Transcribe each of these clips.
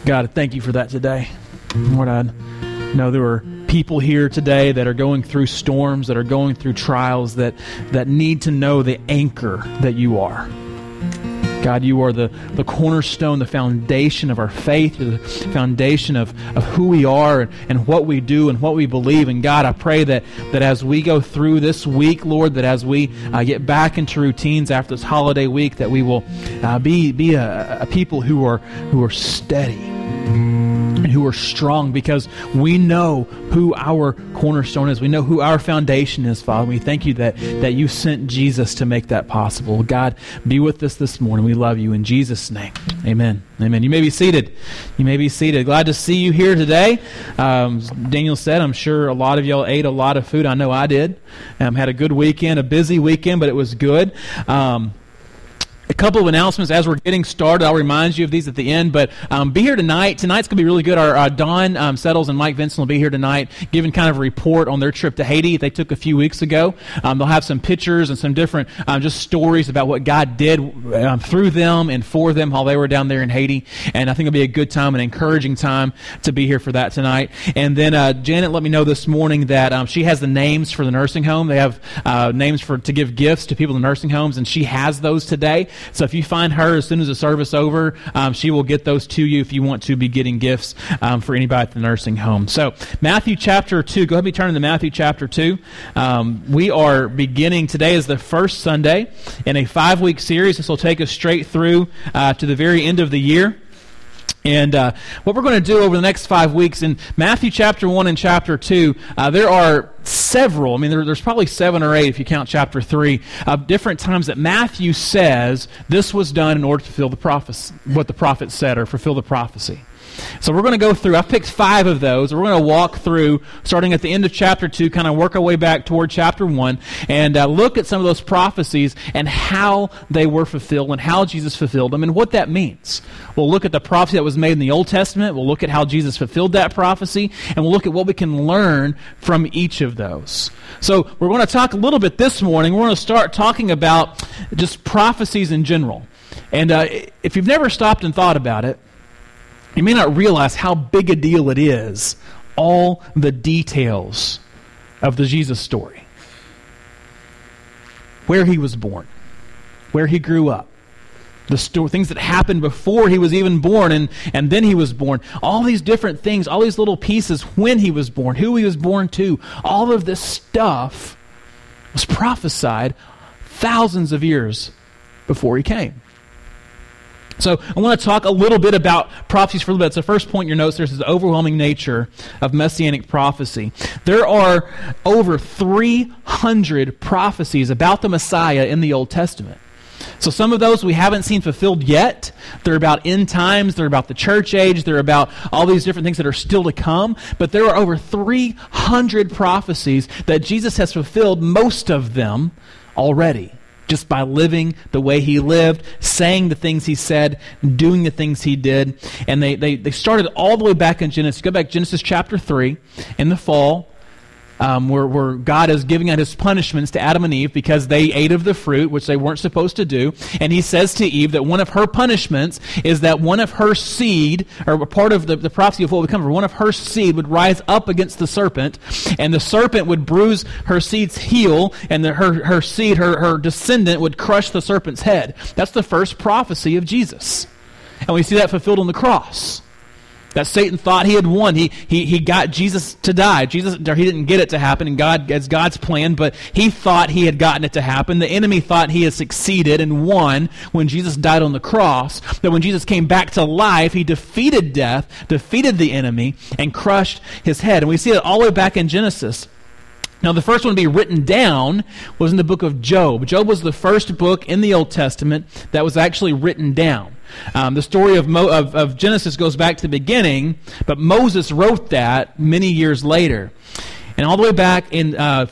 God, thank you for that today. Lord, I know there are people here today that are going through storms, that are going through trials, that need to know the anchor that you are. God, you are the cornerstone, the foundation of our faith. You're the foundation of who we are and what we do and what we believe. And God, I pray that as we go through this week, Lord, that as we get back into routines after this holiday week, that we will be a people who are steady and who are strong, because we know who our cornerstone is. We know who our foundation is, Father. We thank you that you sent Jesus to make that possible. God, be with us this morning. We love you. In Jesus' name, amen. Amen. You may be seated. You may be seated. Glad to see you here today. As Daniel said, I'm sure a lot of y'all ate a lot of food. I know I did. Had a good weekend, a busy weekend, but it was good. A couple of announcements as we're getting started. I'll remind you of these at the end, but be here tonight. Tonight's going to be really good. Our Don Settles and Mike Vincent will be here tonight giving kind of a report on their trip to Haiti they took a few weeks ago. They'll have some pictures and some different just stories about what God did through them and for them while they were down there in Haiti. And I think it'll be a good time, an encouraging time to be here for that tonight. And then Janet let me know this morning that she has the names for the nursing home. They have names to give gifts to people in the nursing homes, and she has those today. So if you find her as soon as the service over, she will get those to you if you want to be getting gifts for anybody at the nursing home. So Matthew chapter 2, go ahead and turn to Matthew chapter 2. We are beginning, today is the first Sunday in a 5-week series. This will take us straight through to the very end of the year. And what we're going to do over the next 5 weeks, in Matthew chapter 1 and chapter 2, there are several, there's probably 7 or 8 if you count chapter 3, different times that Matthew says this was done in order to fulfill the prophecy, what the prophet said, or fulfill the prophecy. So we're going to go through, I've picked 5 of those, and we're going to walk through, starting at the end of chapter 2, kind of work our way back toward chapter 1, and look at some of those prophecies and how they were fulfilled and how Jesus fulfilled them and what that means. We'll look at the prophecy that was made in the Old Testament, we'll look at how Jesus fulfilled that prophecy, and we'll look at what we can learn from each of those. So we're going to talk a little bit this morning. We're going to start talking about just prophecies in general. And if you've never stopped and thought about it, you may not realize how big a deal it is, all the details of the Jesus story. Where he was born, where he grew up, the things that happened before he was even born and then he was born. All these different things, all these little pieces, when he was born, who he was born to, all of this stuff was prophesied thousands of years before he came. So I want to talk a little bit about prophecies for a little bit. So first point in your notes, there's the overwhelming nature of messianic prophecy. There are over 300 prophecies about the Messiah in the Old Testament. So some of those we haven't seen fulfilled yet. They're about end times, they're about the church age, they're about all these different things that are still to come. But there are over 300 prophecies that Jesus has fulfilled, most of them already, just by living the way he lived, saying the things he said, doing the things he did. And they started all the way back in Genesis. Go back to Genesis chapter 3 in the fall, where God is giving out his punishments to Adam and Eve because they ate of the fruit, which they weren't supposed to do. And he says to Eve that one of her punishments is that one of her seed, or part of the prophecy of what would come, for one of her seed would rise up against the serpent, and the serpent would bruise her seed's heel, and her seed, her descendant, would crush the serpent's head. That's the first prophecy of Jesus. And we see that fulfilled on the cross. That Satan thought he had won. He got Jesus to die. He didn't get it to happen, and as God's plan, but he thought he had gotten it to happen. The enemy thought he had succeeded and won when Jesus died on the cross. That when Jesus came back to life, he defeated death, defeated the enemy, and crushed his head. And we see it all the way back in Genesis. Now, the first one to be written down was in the book of Job. Job was the first book in the Old Testament that was actually written down. The story of Genesis goes back to the beginning, but Moses wrote that many years later. And all the way back in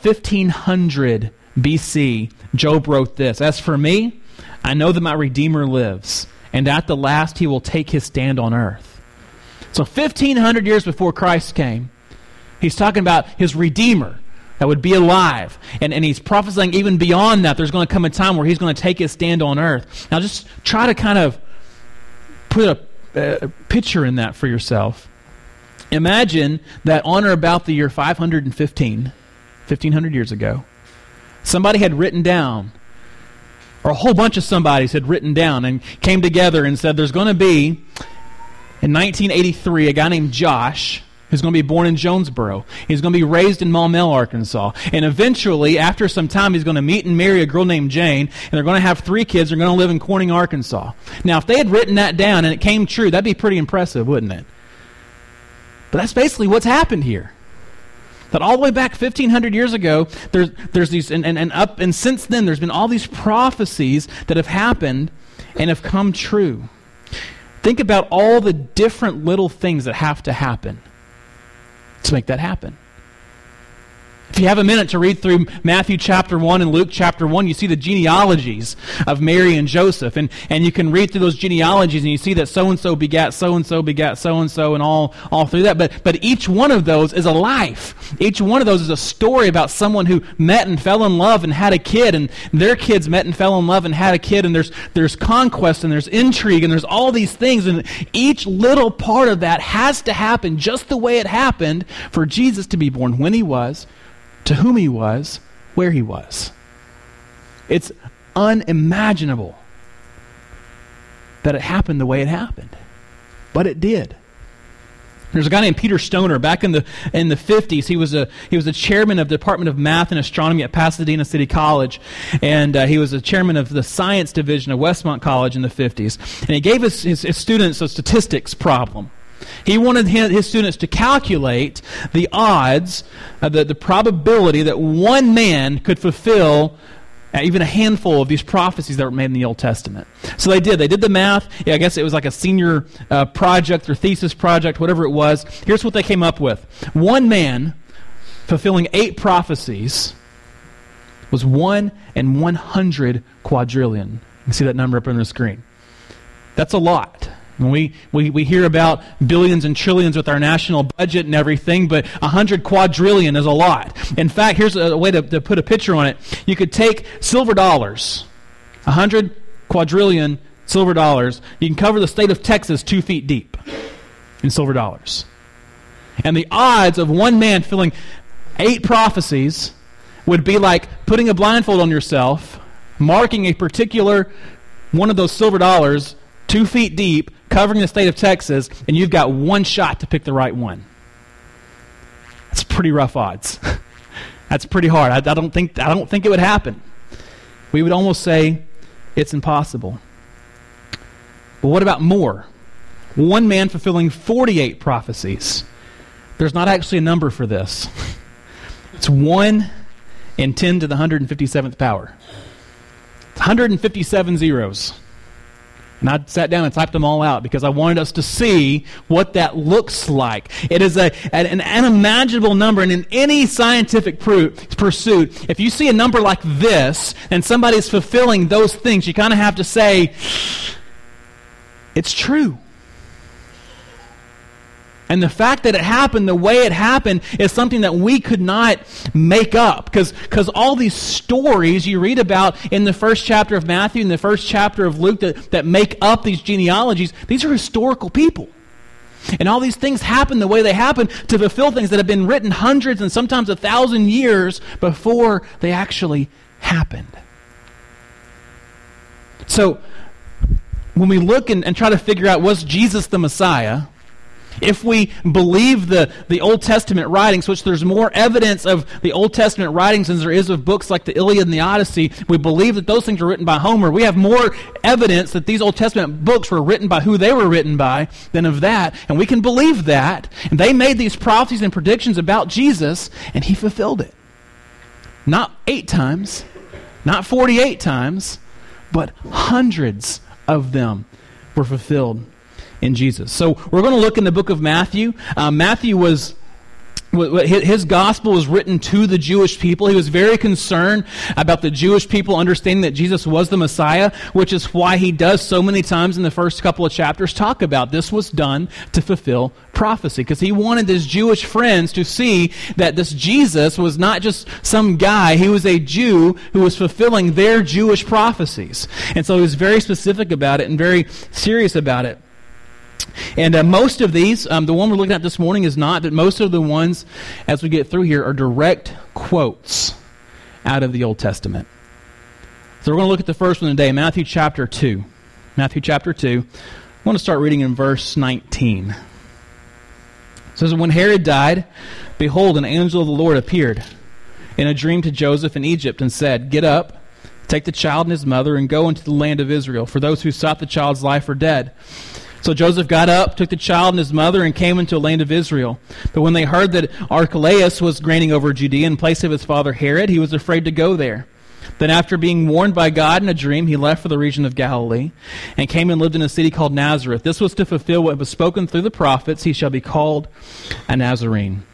1500 BC, Job wrote this: "As for me, I know that my Redeemer lives, and at the last he will take his stand on earth." So 1500 years before Christ came, he's talking about his Redeemer that would be alive. And he's prophesying even beyond that. There's going to come a time where he's going to take his stand on earth. Now just try to kind of put picture in that for yourself. Imagine that on or about the year 515, 1,500 years ago, somebody had written down, or a whole bunch of somebodies had written down and came together and said there's going to be, in 1983, a guy named Josh who's going to be born in Jonesboro. He's going to be raised in Maumelle, Arkansas. And eventually, after some time, he's going to meet and marry a girl named Jane, and they're going to have 3 kids. They're going to live in Corning, Arkansas. Now, if they had written that down and it came true, that'd be pretty impressive, wouldn't it? But that's basically what's happened here. That all the way back 1,500 years ago, there's these, and since then, there's been all these prophecies that have happened and have come true. Think about all the different little things that have to happen to make that happen. If you have a minute to read through Matthew chapter 1 and Luke chapter 1, you see the genealogies of Mary and Joseph. And you can read through those genealogies and you see that so-and-so begat so-and-so begat so-and-so and all through that. But each one of those is a life. Each one of those is a story about someone who met and fell in love and had a kid, and their kids met and fell in love and had a kid, and there's conquest and there's intrigue and there's all these things, and each little part of that has to happen just the way it happened for Jesus to be born when he was, to whom he was, where he was. It's unimaginable that it happened the way it happened. But it did. There's a guy named Peter Stoner. Back in the 50s, he was a chairman of the Department of Math and Astronomy at Pasadena City College, and he was a chairman of the Science Division of Westmont College in the 50s. And he gave his students a statistics problem. He wanted his students to calculate the odds, the probability that one man could fulfill even a handful of these prophecies that were made in the Old Testament. So they did. They did the math. Yeah, I guess it was like a senior project or thesis project, whatever it was. Here's what they came up with. One man fulfilling 8 prophecies was 1 in 100 quadrillion. You can see that number up on the screen. That's a lot. When we hear about billions and trillions with our national budget and everything, but 100 quadrillion is a lot. In fact, here's a way to put a picture on it. You could take silver dollars, 100 quadrillion silver dollars. You can cover the state of Texas 2 feet deep in silver dollars. And the odds of one man filling 8 prophecies would be like putting a blindfold on yourself, marking a particular one of those silver dollars 2 feet deep, covering the state of Texas, and you've got one shot to pick the right one. That's pretty rough odds. That's pretty hard. I don't think it would happen. We would almost say it's impossible. But what about more? One man fulfilling 48 prophecies. There's not actually a number for this. It's 1 in 10 to the 157th power. It's 157 zeros. And I sat down and typed them all out because I wanted us to see what that looks like. It is an unimaginable number, and in any scientific pursuit, if you see a number like this and somebody's fulfilling those things, you kind of have to say, it's true. And the fact that it happened the way it happened is something that we could not make up. Because all these stories you read about in the first chapter of Matthew and the first chapter of Luke that make up these genealogies, these are historical people. And all these things happen the way they happen to fulfill things that have been written hundreds and sometimes 1,000 years before they actually happened. So, when we look and try to figure out, was Jesus the Messiah? If we believe the Old Testament writings, which there's more evidence of the Old Testament writings than there is of books like the Iliad and the Odyssey, we believe that those things were written by Homer. We have more evidence that these Old Testament books were written by who they were written by than of that, and we can believe that. And they made these prophecies and predictions about Jesus, and he fulfilled it. Not 8 times, not 48 times, but hundreds of them were fulfilled in Jesus. So we're going to look in the book of Matthew. Matthew his gospel was written to the Jewish people. He was very concerned about the Jewish people understanding that Jesus was the Messiah, which is why he does so many times in the first couple of chapters talk about this was done to fulfill prophecy, because he wanted his Jewish friends to see that this Jesus was not just some guy. He was a Jew who was fulfilling their Jewish prophecies. And so he was very specific about it and very serious about it. And most of these, the one we're looking at this morning is not, but most of the ones as we get through here are direct quotes out of the Old Testament. So we're going to look at the first one today, Matthew chapter 2. Matthew chapter 2. I want to start reading in verse 19. It says, "When Herod died, behold, an angel of the Lord appeared in a dream to Joseph in Egypt and said, 'Get up, take the child and his mother, and go into the land of Israel, for those who sought the child's life are dead.' So Joseph got up, took the child and his mother, and came into the land of Israel. But when they heard that Archelaus was reigning over Judea in place of his father Herod, he was afraid to go there. Then after being warned by God in a dream, he left for the region of Galilee, and came and lived in a city called Nazareth. This was to fulfill what was spoken through the prophets, he shall be called a Nazarene."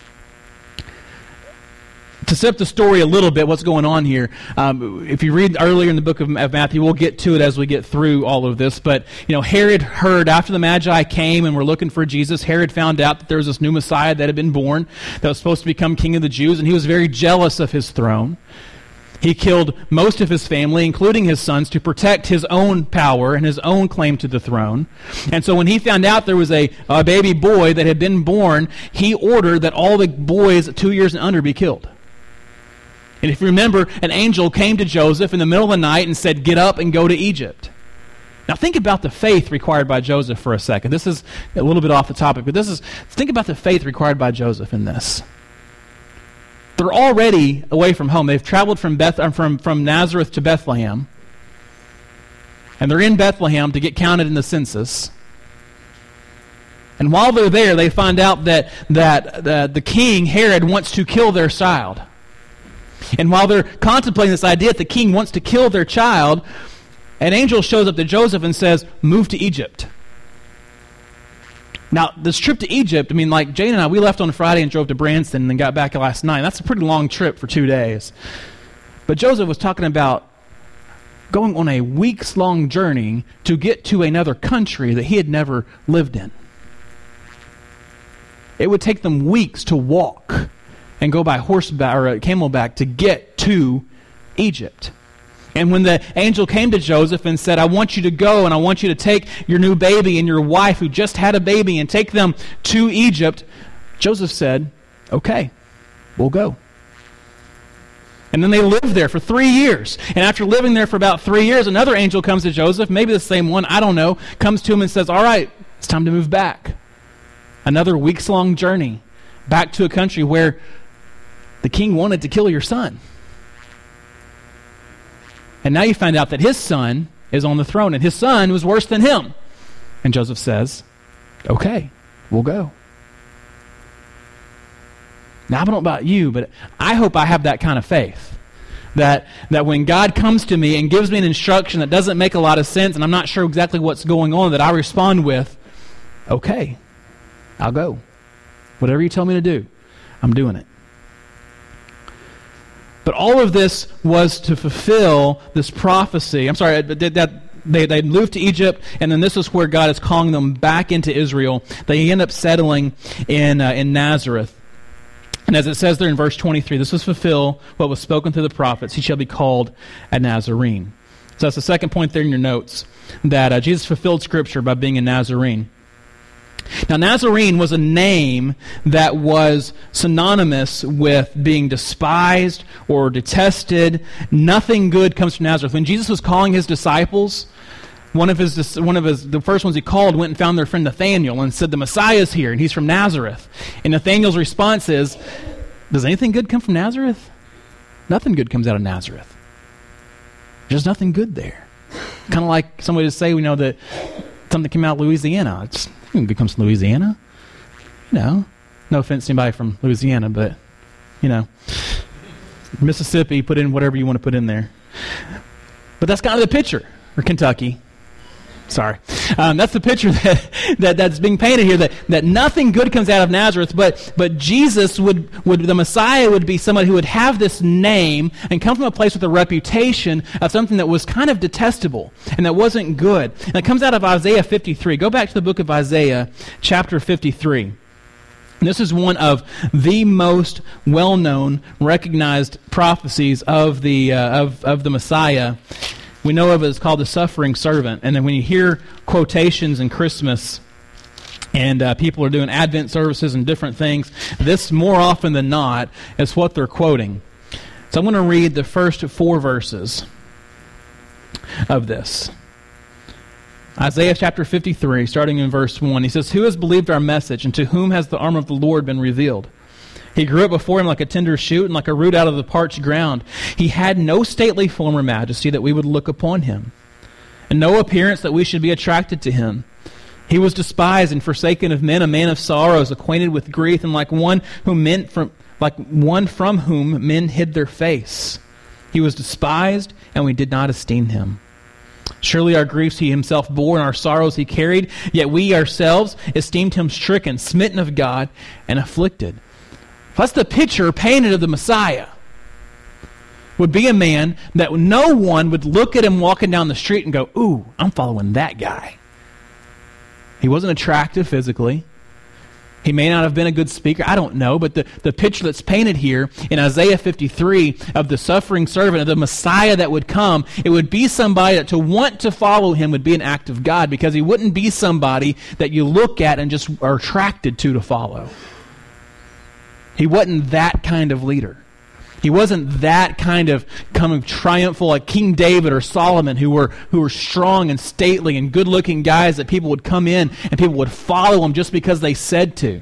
To set up the story a little bit, what's going on here, if you read earlier in the book of Matthew, we'll get to it as we get through all of this, but Herod heard after the Magi came and were looking for Jesus, Herod found out that there was this new Messiah that had been born that was supposed to become king of the Jews, and he was very jealous of his throne. He killed most of his family, including his sons, to protect his own power and his own claim to the throne. And so when he found out there was a baby boy that had been born, he ordered that all the boys 2 years and under be killed. And if you remember, an angel came to Joseph in the middle of the night and said, "Get up and go to Egypt." Now think about the faith required by Joseph for a second. This is a little bit off the topic, but think about the faith required by Joseph in this. They're already away from home. They've traveled from Nazareth to Bethlehem. And they're in Bethlehem to get counted in the census. And while they're there, they find out that the king, Herod, wants to kill their child. And while they're contemplating this idea that the king wants to kill their child, an angel shows up to Joseph and says, "Move to Egypt." Now, this trip to Egypt, like Jane and I, we left on Friday and drove to Branson and then got back last night. That's a pretty long trip for 2 days. But Joseph was talking about going on a weeks-long journey to get to another country that he had never lived in. It would take them weeks to walk and go by horseback or camelback to get to Egypt. And when the angel came to Joseph and said, "I want you to go and I want you to take your new baby and your wife who just had a baby and take them to Egypt," Joseph said, "Okay, we'll go." And then they lived there for 3 years. And after living there for about 3 years, another angel comes to Joseph, maybe the same one, I don't know, comes to him and says, "All right, it's time to move back." Another weeks-long journey back to a country where the king wanted to kill your son. And now you find out that his son is on the throne, and his son was worse than him. And Joseph says, "Okay, we'll go." Now, I don't know about you, but I hope I have that kind of faith. That when God comes to me and gives me an instruction that doesn't make a lot of sense, and I'm not sure exactly what's going on, that I respond with, "Okay, I'll go. Whatever you tell me to do, I'm doing it." But all of this was to fulfill this prophecy. I'm sorry, that they moved to Egypt, and then this is where God is calling them back into Israel. They end up settling in Nazareth. And as it says there in verse 23, this was fulfill what was spoken through the prophets. He shall be called a Nazarene. So that's the second point there in your notes, that Jesus fulfilled Scripture by being a Nazarene. Now, Nazarene was a name that was synonymous with being despised or detested. Nothing good comes from Nazareth. When Jesus was calling his disciples, the first ones he called went and found their friend Nathanael and said, "The Messiah is here, and he's from Nazareth." And Nathanael's response is, "Does anything good come from Nazareth?" Nothing good comes out of Nazareth. There's nothing good there. Kind of like somebody would say, that something came out of Louisiana. It's good comes from Louisiana. No offense to anybody from Louisiana, but, Mississippi, put in whatever you want to put in there. But that's kind of the picture. Or Kentucky. Sorry. That's the picture that's being painted here, that nothing good comes out of Nazareth, but Jesus the Messiah would be somebody who would have this name and come from a place with a reputation of something that was kind of detestable and that wasn't good. And it comes out of Isaiah 53. Go back to the book of Isaiah, chapter 53. And this is one of the most well-known, recognized prophecies of the Messiah. We know of it as called the suffering servant. And then when you hear quotations in Christmas and people are doing Advent services and different things, this more often than not is what they're quoting. So I'm going to read the first 4 verses of this. Isaiah chapter 53, starting in verse 1, he says, "Who has believed our message, and to whom has the arm of the Lord been revealed? He grew up before him like a tender shoot and like a root out of the parched ground. He had no stately form or majesty that we would look upon him, and no appearance that we should be attracted to him. He was despised and forsaken of men, a man of sorrows, acquainted with grief, and like one from whom men hid their face. He was despised, and we did not esteem him. Surely our griefs he himself bore, and our sorrows he carried. Yet we ourselves esteemed him stricken, smitten of God, and afflicted." That's the picture painted of the Messiah. Would be a man that no one would look at him walking down the street and go, "Ooh, I'm following that guy." He wasn't attractive physically. He may not have been a good speaker. I don't know. But the picture that's painted here in Isaiah 53 of the suffering servant, of the Messiah that would come, it would be somebody that to want to follow him would be an act of God, because he wouldn't be somebody that you look at and just are attracted to follow. He wasn't that kind of leader. He wasn't that kind of triumphal like King David or Solomon, who were strong and stately and good-looking guys that people would come in and people would follow them just because they said to.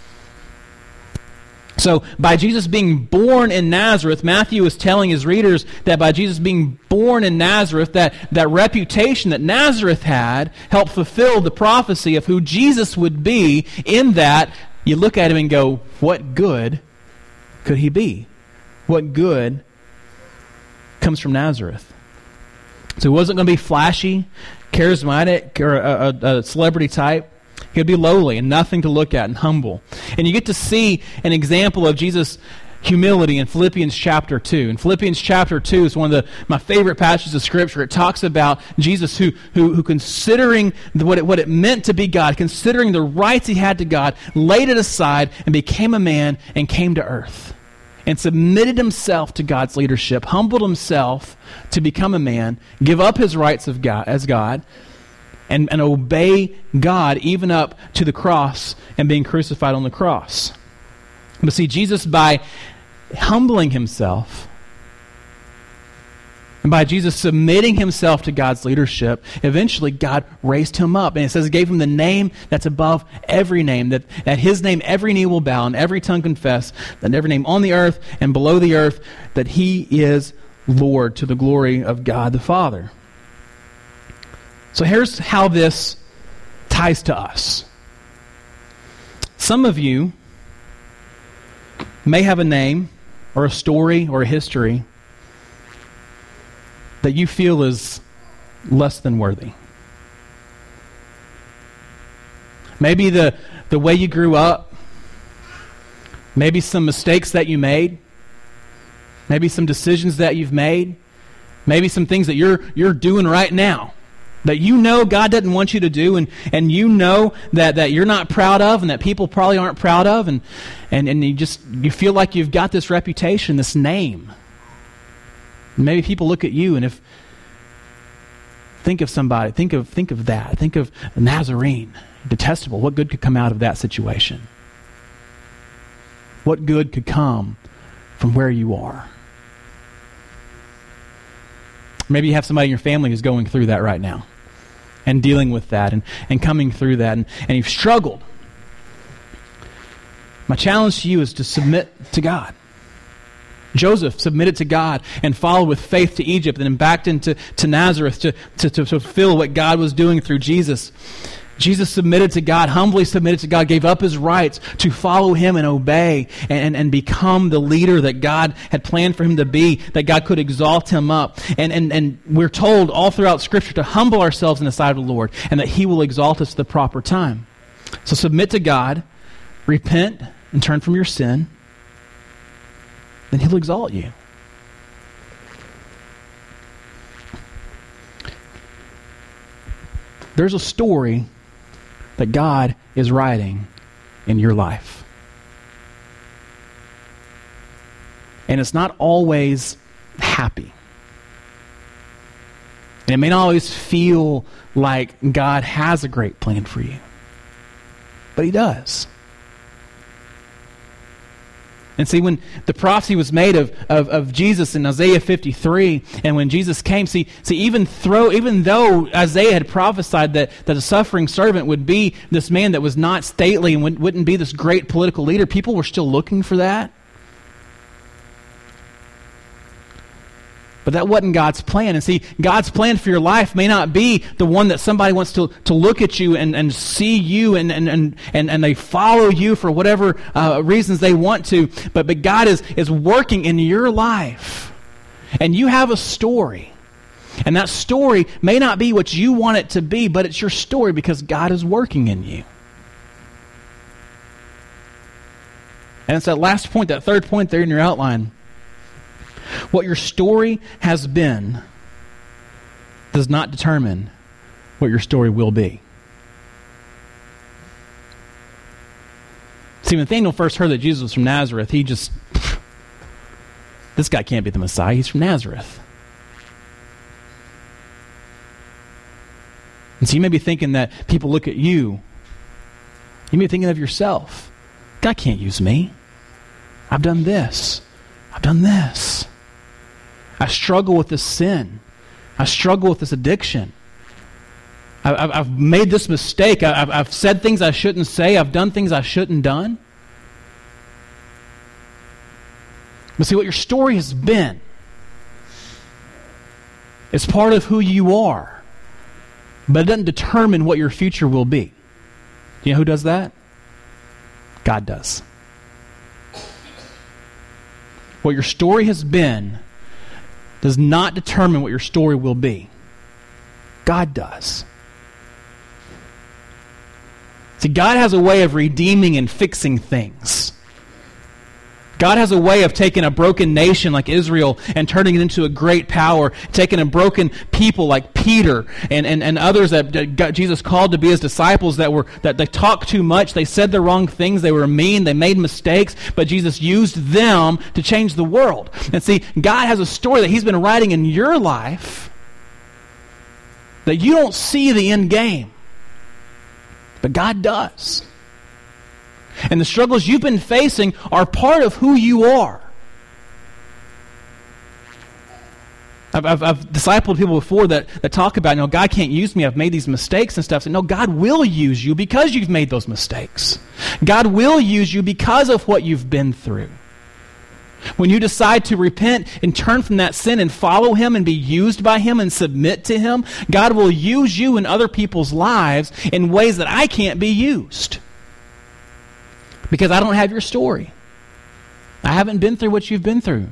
So by Jesus being born in Nazareth, Matthew is telling his readers that by Jesus being born in Nazareth, that reputation that Nazareth had helped fulfill the prophecy of who Jesus would be, in that you look at him and go, what good could he be? What good comes from Nazareth? So he wasn't going to be flashy, charismatic, or a celebrity type. He would be lowly and nothing to look at and humble. And you get to see an example of Jesus' humility in Philippians chapter 2. And Philippians chapter 2 is one of my favorite passages of Scripture. It talks about Jesus who considering what it meant to be God, considering the rights he had to God, laid it aside and became a man and came to earth and submitted himself to God's leadership, humbled himself to become a man, give up his rights of God as God, and obey God even up to the cross and being crucified on the cross. But see, Jesus, by humbling himself, and by Jesus submitting himself to God's leadership, eventually God raised him up. And it says he gave him the name that's above every name, that at his name every knee will bow and every tongue confess, that every name on the earth and below the earth, that he is Lord, to the glory of God the Father. So here's how this ties to us. Some of you may have a name or a story or a history that you feel is less than worthy. Maybe the way you grew up, maybe some mistakes that you made, maybe some decisions that you've made, maybe some things that you're doing right now that you know God doesn't want you to do, and you know that you're not proud of, and that people probably aren't proud of, and you feel like you've got this reputation, this name. Maybe people look at you, and think of somebody, think of that, think of a Nazarene, detestable. What good could come out of that situation? What good could come from where you are? Maybe you have somebody in your family who's going through that right now and dealing with that and coming through that, and you've struggled. My challenge to you is to submit to God. Joseph submitted to God and followed with faith to Egypt and then back into Nazareth to fulfill what God was doing through Jesus. Jesus submitted to God, humbly submitted to God, gave up his rights to follow him and obey and become the leader that God had planned for him to be, that God could exalt him up. And we're told all throughout Scripture to humble ourselves in the sight of the Lord, and that he will exalt us at the proper time. So submit to God, repent, and turn from your sin. Then he'll exalt you. There's a story that God is writing in your life. And it's not always happy. And it may not always feel like God has a great plan for you. but he does. And see, when the prophecy was made of Jesus in Isaiah 53, and when Jesus came, even though Isaiah had prophesied that a suffering servant would be this man that was not stately and wouldn't be this great political leader, people were still looking for that. But that wasn't God's plan. And see, God's plan for your life may not be the one that somebody wants to look at you and see you and they follow you for whatever reasons they want to. But God is working in your life. And you have a story. And that story may not be what you want it to be, but it's your story because God is working in you. And it's that last point, that third point there in your outline. What your story has been does not determine what your story will be. See, when Nathanael first heard that Jesus was from Nazareth, he just, this guy can't be the Messiah. He's from Nazareth. And so you may be thinking that people look at you. You may be thinking of yourself. God can't use me. I've done this. I've done this. I struggle with this sin. I struggle with this addiction. I've made this mistake. I've said things I shouldn't say. I've done things I shouldn't done. But see, what your story has been is part of who you are. But it doesn't determine what your future will be. Do you know who does that? God does. What your story has been does not determine what your story will be. God does. See, God has a way of redeeming and fixing things. God has a way of taking a broken nation like Israel and turning it into a great power, taking a broken people like Peter and others that Jesus called to be his disciples that they talked too much, they said the wrong things, they were mean, they made mistakes, but Jesus used them to change the world. And see, God has a story that he's been writing in your life that you don't see the end game, but God does. And the struggles you've been facing are part of who you are. I've discipled people before that talk about, God can't use me, I've made these mistakes and stuff. So, no, God will use you because you've made those mistakes. God will use you because of what you've been through. When you decide to repent and turn from that sin and follow him and be used by him and submit to him, God will use you in other people's lives in ways that I can't be used. Because I don't have your story. I haven't been through what you've been through.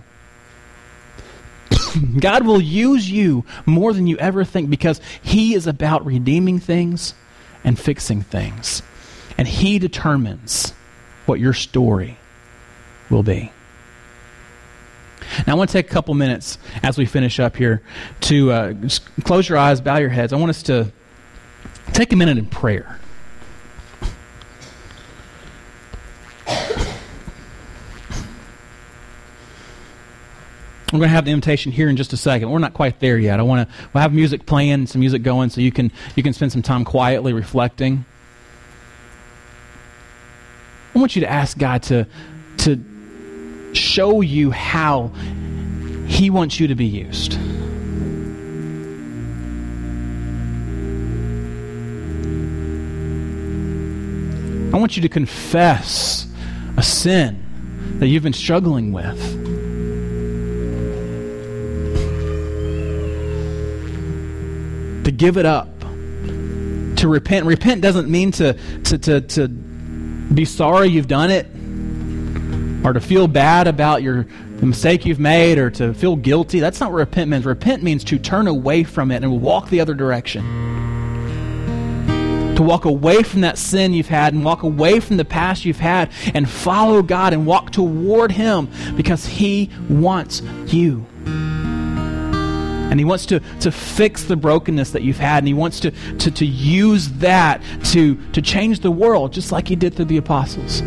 God will use you more than you ever think because he is about redeeming things and fixing things. And he determines what your story will be. Now I want to take a couple minutes as we finish up here to just close your eyes, bow your heads. I want us to take a minute in prayer. We're going to have the invitation here in just a second. We're not quite there yet. We'll have music playing, some music going, so you can spend some time quietly reflecting. I want you to ask God to show you how he wants you to be used. I want you to confess a sin that you've been struggling with. To give it up, to repent. Repent doesn't mean to be sorry you've done it, or to feel bad about the mistake you've made, or to feel guilty. That's not what repent means. Repent means to turn away from it and walk the other direction. To walk away from that sin you've had and walk away from the past you've had and follow God and walk toward him because he wants you. And he wants to fix the brokenness that you've had, and he wants to use that to change the world, just like he did through the apostles.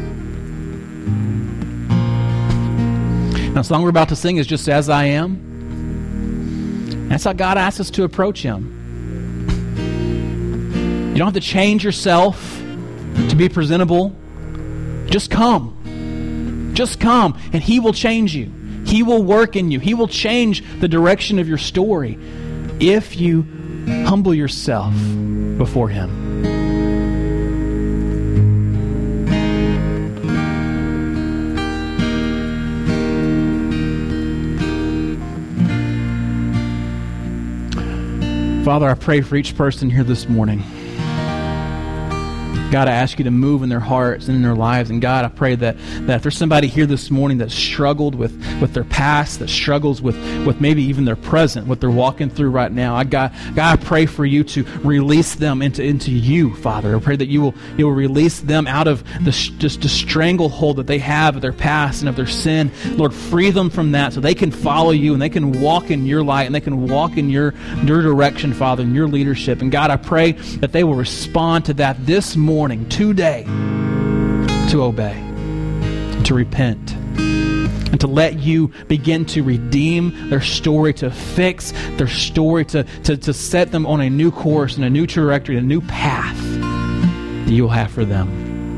Now, the song we're about to sing is Just As I Am. That's how God asks us to approach him. You don't have to change yourself. to be presentable, just come. Just come, and He will change you. He will work in you. He will change the direction of your story if you humble yourself before Him. Father, I pray for each person here this morning. God, I ask you to move in their hearts and in their lives. And God, I pray that if there's somebody here this morning that struggled with their past, that struggles with maybe even their present, what they're walking through right now, God, I pray for you to release them into you, Father. I pray that you will release them out of the stranglehold that they have of their past and of their sin. Lord, free them from that so they can follow you and they can walk in your light and they can walk in your direction, Father, in your leadership. And God, I pray that they will respond to that this morning, today, to obey, to repent, and to let you begin to redeem their story, to fix their story, to set them on a new course and a new trajectory, a new path that you'll have for them.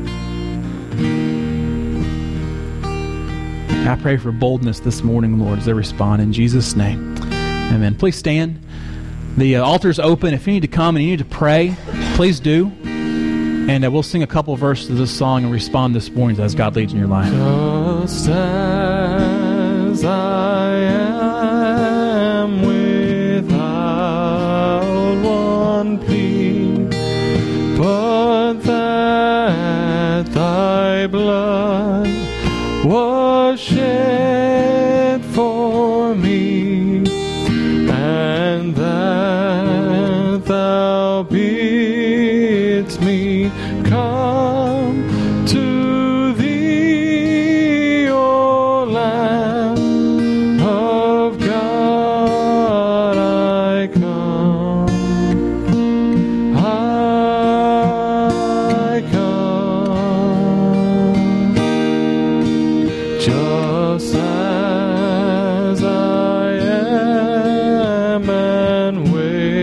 I pray for boldness this morning, Lord, as they respond. In Jesus' name, amen. Please stand. The altar's open. If you need to come and you need to pray, please do. And we'll sing a couple verses of this song and respond this morning as God leads in your life. Just as I am without one plea, but that thy blood was shed for me, and that thou bidst me come to thee, O Lamb of God, I come, I come, just as I am and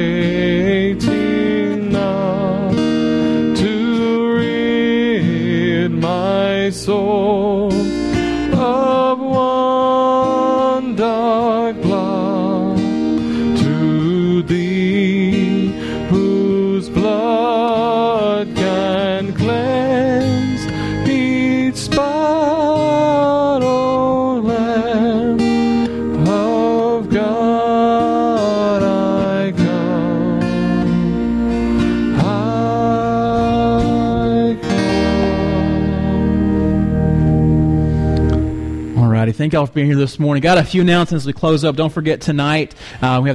waiting now to rid my soul of one dark blot, to thee whose blood can cleanse each spot, O Lamb of God, I come, I come. All righty. Thank y'all for being here this morning. Got a few announcements as we close up. Don't forget tonight we have